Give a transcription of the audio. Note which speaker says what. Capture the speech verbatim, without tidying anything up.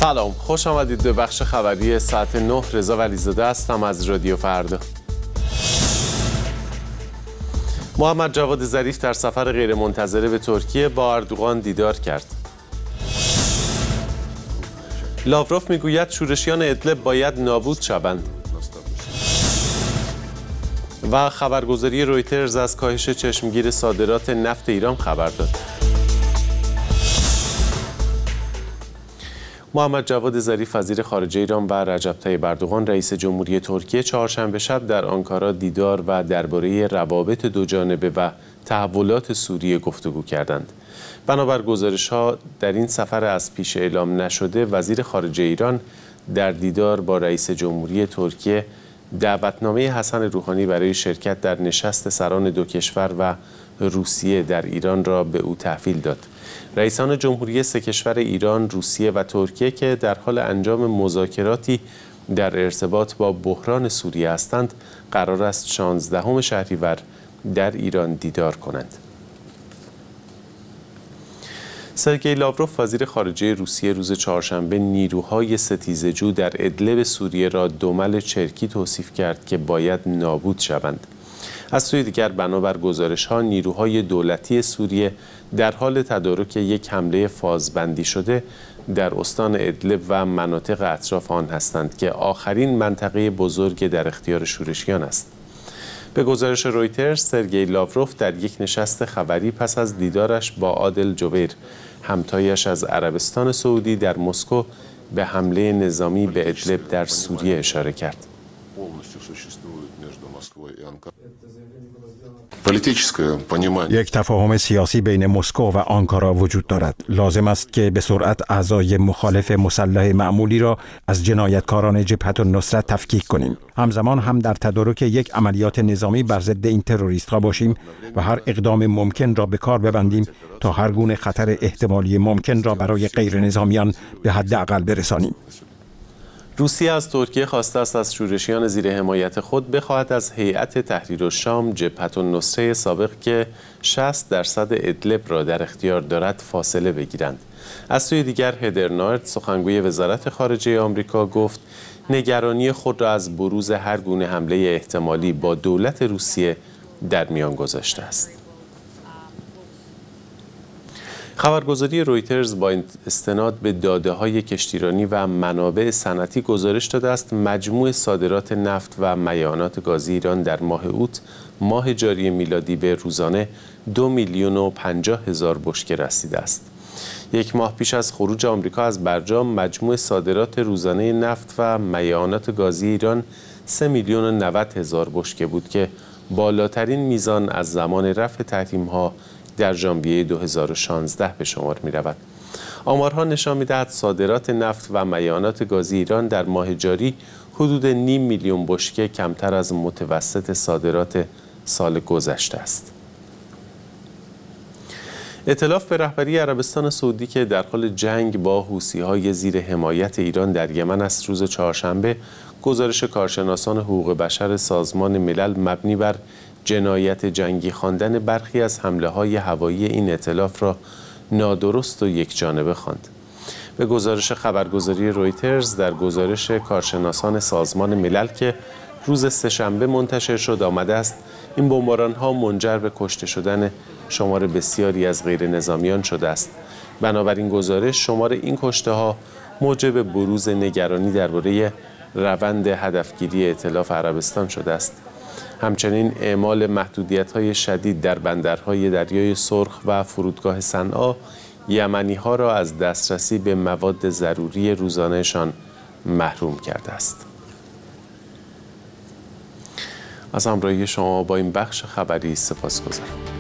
Speaker 1: سلام، خوش آمدید به بخش خبری ساعت نه. رضا ولیزاده هستم از رادیو فردا. محمد جواد ظریف در سفر غیرمنتظره به ترکیه با اردوغان دیدار کرد. لاوروف میگوید شورشیان ادلب باید نابود شوند. و خبرگزاری رویترز از کاهش چشمگیر صادرات نفت ایران خبر داد. محمد جواد ظریف وزیر خارجه ایران و رجب طیب اردوغان رئیس جمهوری ترکیه چهارشنبه شب در آنکارا دیدار و درباره روابط دوجانبه و تحولات سوریه گفتگو کردند. بنابر گزارش‌ها در این سفر از پیش اعلام نشده وزیر خارجه ایران در دیدار با رئیس جمهوری ترکیه دعوتنامه حسن روحانی برای شرکت در نشست سران دو کشور و روسیه در ایران را به او تحویل داد. رئیسان جمهوری سه کشور ایران، روسیه و ترکیه که در حال انجام مذاکراتی در ارتباط با بحران سوریه هستند، قرار است شانزدهم شهریور در ایران دیدار کنند. سرگئی لاوروف وزیر خارجه روسیه روز چهارشنبه نیروهای ستیزجو در ادلب سوریه را دمل چرکی توصیف کرد که باید نابود شوند. از سوی دیگر بنابر گزارش‌ها نیروهای دولتی سوریه در حال تدارک یک حمله فازبندی شده در استان ادلب و مناطق اطراف آن هستند که آخرین منطقه بزرگ در اختیار شورشیان است. به گزارش رویترز، سرگئی لاوروف در یک نشست خبری پس از دیدارش با عادل جبیر، همتایش از عربستان سعودی در مسکو، به حمله نظامی به ادلب در سوریه اشاره کرد.
Speaker 2: یک تفاهم سیاسی بین مسکو و آنکارا وجود دارد. لازم است که به سرعت اعضای مخالف مسلح معمولی را از جنایتکاران جبهة النصرة تفکیک کنیم. همزمان هم در تدارک یک عملیات نظامی بر ضد این تروریست‌ها باشیم و هر اقدام ممکن را به کار ببندیم تا هر گونه خطر احتمالی ممکن را برای غیر نظامیان به حداقل برسانیم.
Speaker 1: روسیه از ترکیه خواسته است از شورشیان زیر حمایت خود بخواهد از هیئت تحریرالشام جبهة النصره سابق که شصت درصد ادلب را در اختیار دارد فاصله بگیرند. از سوی دیگر هدر نارد، سخنگوی وزارت خارجه آمریکا، گفت نگرانی خود را از بروز هر گونه حمله احتمالی با دولت روسیه در میان گذاشته است. خبرگزاری رویترز با استناد به داده‌های کشتیرانی و منابع صنعتی گزارش داده است مجموع صادرات نفت و میانات گازی ایران در ماه اوت ماه جاری میلادی به روزانه دو میلیون و پنجاه هزار بشکه رسیده است. یک ماه پیش از خروج آمریکا از برجام مجموع صادرات روزانه نفت و میانات گازی ایران سه میلیون و نود هزار بشکه بود که بالاترین میزان از زمان رفع تحریم‌ها در ژانویه دو هزار و شانزده به شمار می رود. آمارها نشان می دهد صادرات نفت و میانات گازی ایران در ماه جاری حدود نیم میلیون بشکه کمتر از متوسط صادرات سال گذشته است. ائتلاف به رهبری عربستان سعودی که در حال جنگ با حوثی‌های زیر حمایت ایران در یمن است، روز چهارشنبه گزارش کارشناسان حقوق بشر سازمان ملل مبنی بر جنایت جنگی خواندن برخی از حمله‌های هوایی این ائتلاف را نادرست و یکجانبه خواند. به گزارش خبرگزاری رویترز، در گزارش کارشناسان سازمان ملل که روز سه‌شنبه منتشر شد آمده است این بمباران‌ها منجر به کشته شدن شمار بسیاری از غیر نظامیان شده است. بنابراین گزارش شمار این کشته‌ها موجب بروز نگرانی درباره روند هدفگیری ائتلاف عربستان شده است. همچنین اعمال محدودیت‌های شدید در بندرهای دریای سرخ و فرودگاه صنعا یمنی‌ها را از دسترسی به مواد ضروری روزانه‌شان محروم کرده است. از همراهی شما با این بخش خبری سپاسگزارم.